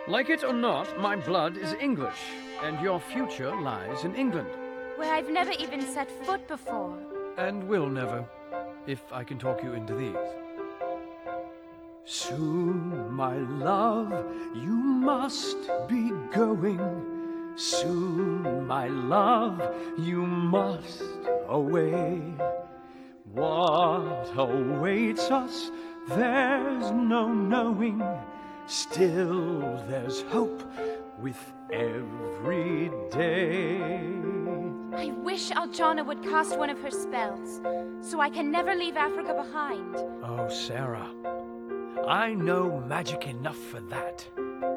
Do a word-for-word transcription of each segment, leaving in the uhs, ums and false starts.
Like it or not, my blood is English, and your future lies in England. Where I've never even set foot before. And will never, if I can talk you into these. Soon, my love, you must be going. Soon, my love, you must away. What awaits us, there's no knowing. Still, there's hope with every day. I wish Aljana would cast one of her spells, so I can never leave Africa behind. Oh, Sarah, I know magic enough for that.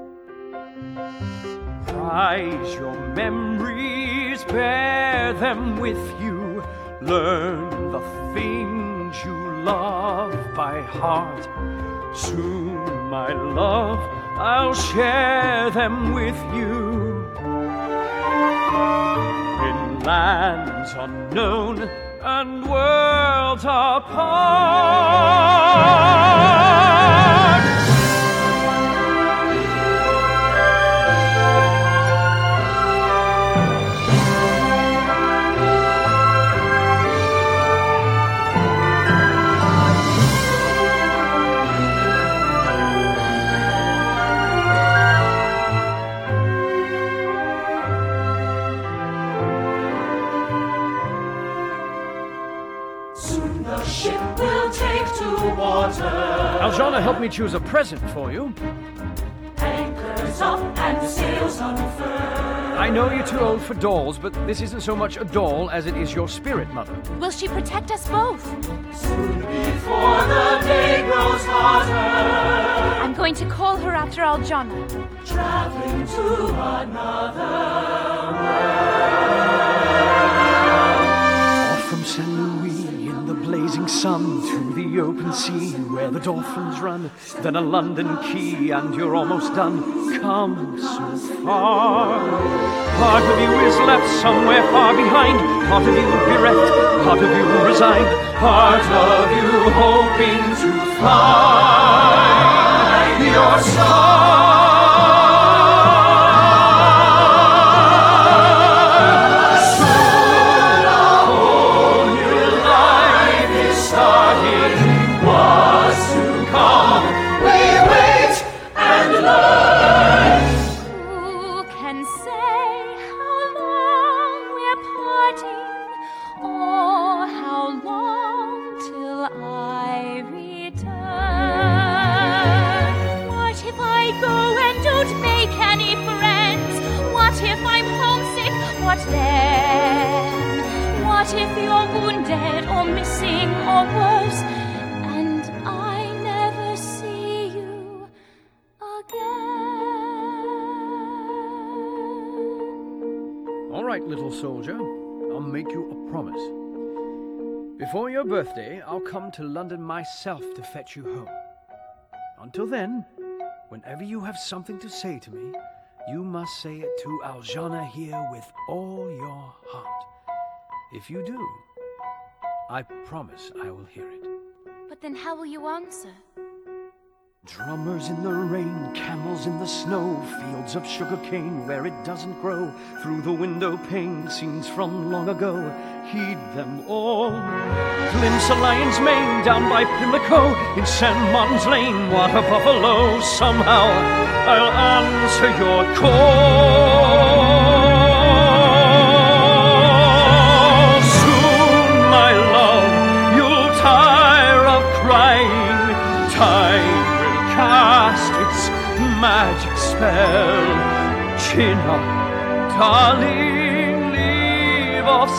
Prize your memories, bear them with you. Learn the things you love by heart. Soon, my love, I'll share them with you. In lands unknown and worlds apart. Aljana helped me choose a present for you. Anchors up and sails unfurled. I know you're too old for dolls, but this isn't so much a doll as it is your spirit, Mother. Will she protect us both? Soon before the day grows hotter, I'm going to call her after Aljana. traveling to another Off from Saint Louis in the blazing sun to the open sea where the dolphins run, then a London quay and you're almost done. Come so far. Part of you is left somewhere far behind, part of you bereft, part of you resigned, part of you hoping to find your star. What then? What if you're wounded or missing or worse, and I never see you again? All right, little soldier, I'll make you a promise. Before your birthday, I'll come to London myself to fetch you home. Until then, whenever you have something to say to me, you must say it to Aljana here with all your heart. If you do, I promise I will hear it. But then how will you answer? Drummers in the rain, camels in the snow, fields of sugar cane where it doesn't grow, through the window pane, scenes from long ago, heed them all. Glimpse a lion's mane down by Pimlico, in Saint Martin's Lane, what a buffalo, somehow I'll answer your call. Soon, my love, you'll tire of crying, time cast its magic spell. Chin up, darling, leave off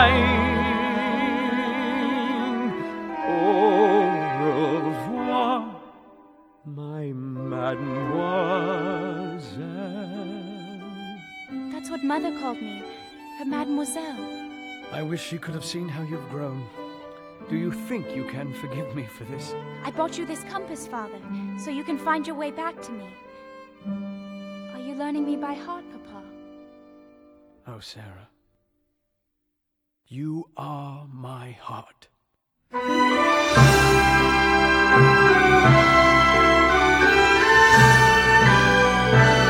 sighing. Au revoir, my mademoiselle. That's what Mother called me, her mademoiselle. I wish she could have seen how you've grown. Do you think you can forgive me for this? I bought you this compass, Father, so you can find your way back to me. Are you learning me by heart, Papa? Oh, Sarah, you are my heart. Thank you.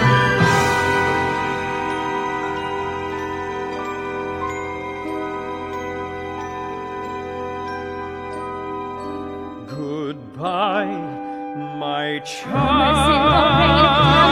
Goodbye, my Promise in the rain, child.